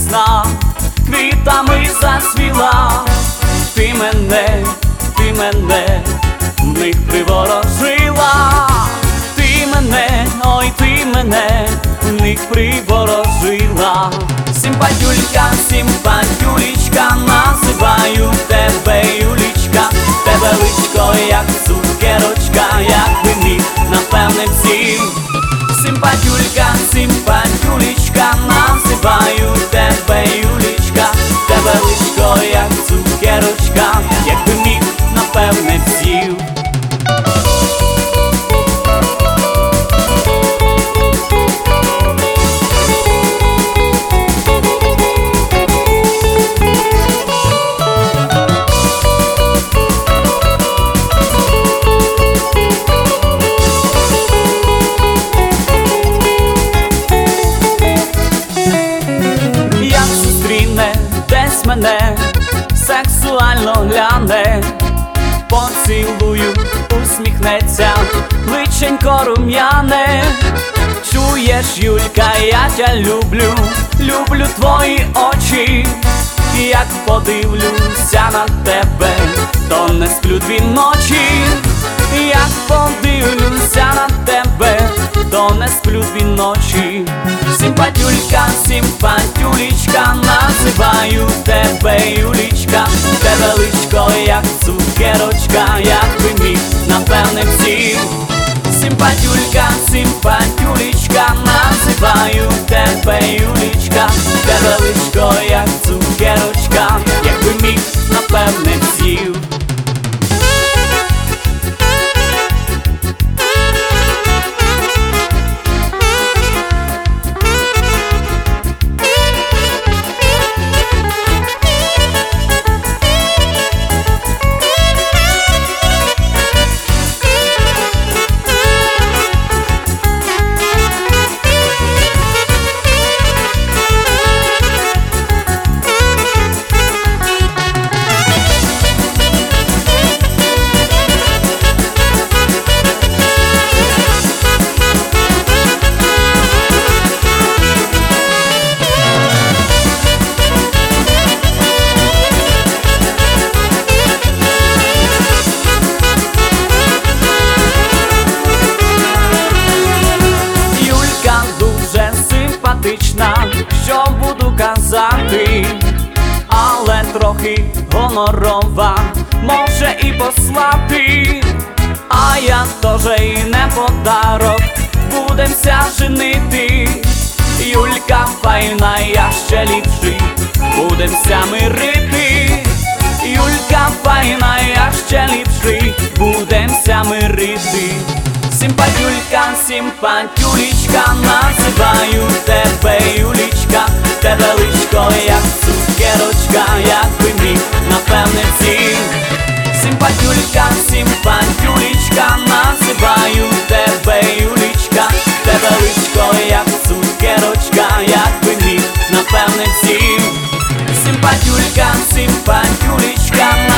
весна квітами зацвіла. Ти мене в них приворожила. Ти мене, ой, ти мене в них приворожила. Симпатюлька, симпатюлечка, називаю тебе Юлічка. Тебе личко, як цукерочка, як би міг, напевне всім. Симпатюлька, симпатюлечка, називаю тебе Юлічка. Тебе личко, як цукерочка, як би міг, напевне всім. Десь мене сексуально гляне, поцілую, усміхнеться, личенько рум'яне. Чуєш, Юлька, я тя люблю, люблю твої очі. Як подивлюся на тебе, то не сплю 2 ночі. Як подивлюся на тебе, то не сплю 2 ночі. Симпатюлька, симпатюлечка, називаю тебе Юлічка. Тебе личко, як цукерочка, як би міг, напевне всім. Симпатюлька, симпатюлечка, називаю тебе Юлічка. Тебе личко, як цукерочка, як би міг, напевне всім. Що буду казати, але трохи гонорова, може і послати. А я теж і не подарок, будемся женити. Юлька файна, я ще ліпший, будемся мирити. Юлька файна, я ще ліпший, будемся мирити. Симпатюлька, симпатюлечка, називаю тебе Юлічка. Тебе личко, як цукерочка, як би міг, напевне всім. Симпатюлька, симпатюлечка, називаю тебе Юлічка. Тебе личко, як цукерочка, як би міг, напевне всім. Симпатюлька, симпатюлечка,